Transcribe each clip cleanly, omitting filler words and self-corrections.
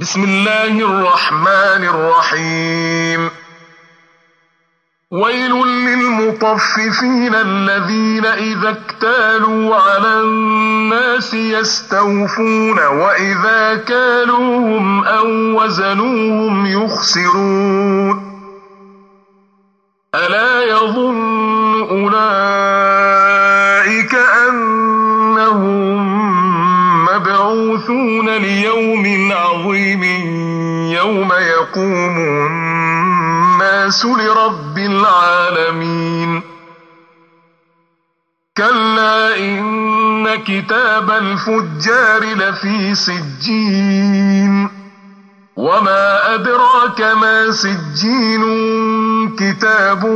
بسم الله الرحمن الرحيم. ويل للمطففين الذين إذا اكتالوا على الناس يستوفون وإذا كالوهم أو وزنوهم يخسرون. ألا يظن أولئك أنهم مبعوثون ليوم عظيم يوم يقوم الناس لرب العالمين. كلا إن كتاب الفجار لفي سجين. وما أدراك ما سجين كتاب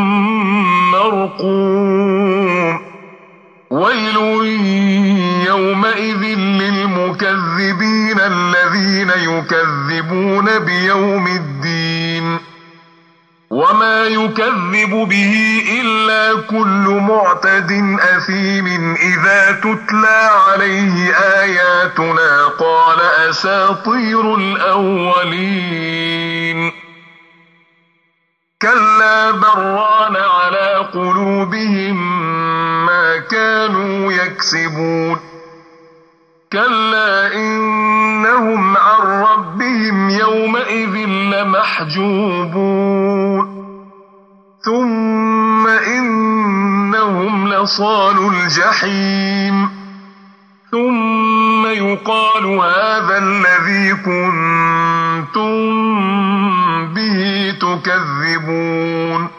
مرقوم. ويل يومئذ للمكذبين الذين يكذبون بيوم الدين. وما يكذب به إلا كل معتد أثيم إذا تتلى عليه آياتنا قال أساطير الأولين. كلا بران على قلوبهم ما كانوا يكسبون. كلا إنهم عن ربهم يومئذ لمحجوبون. ثم إنهم لصالو الجحيم. ثم يقال هذا الذي كنتم به تكذبون.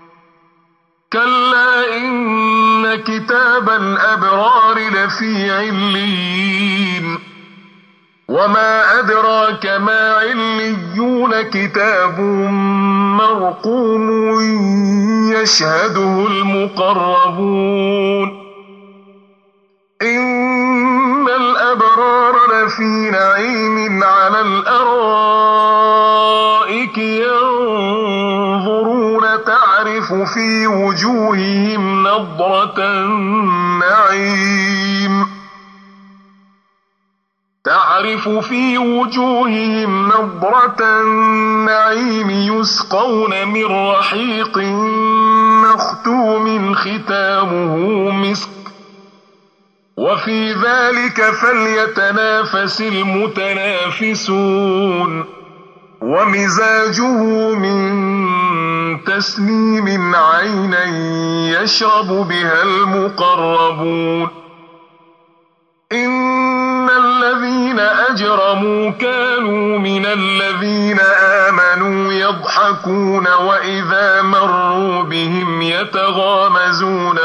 كلا إن كتاب الأبرار لفي عليين. وما أدراك ما عليون كتاب مرقوم يشهده المقربون. إن الأبرار لفي نعيم على الأرائك ينظرون تعرف في وجوههم نضرة النعيم يسقون من رحيق مختوم ختامه مسك وفي ذلك فليتنافس المتنافسون. ومزاجه من تسنيم عينا يشرب بها المقربون. إن الذين أجرموا كانوا من الذين آمنوا يضحكون وإذا مروا بهم يتغامزون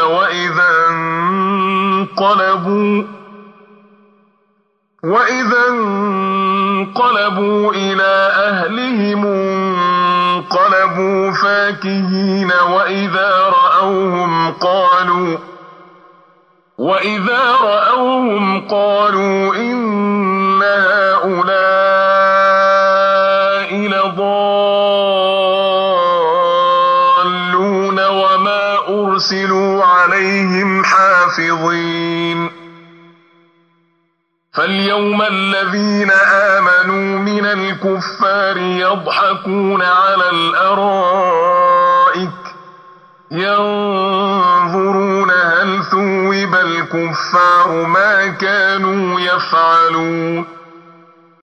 وإذا انقلبوا إلى أهلهم انقلبوا فاكهين وإذا رأوهم قالوا إن هؤلاء لضالون وما أرسلوا عليهم حافظين. فاليوم الذين آمنوا من الكفار يضحكون على الأرائك ينظرون هل ثوب الكفار ما كانوا يفعلون.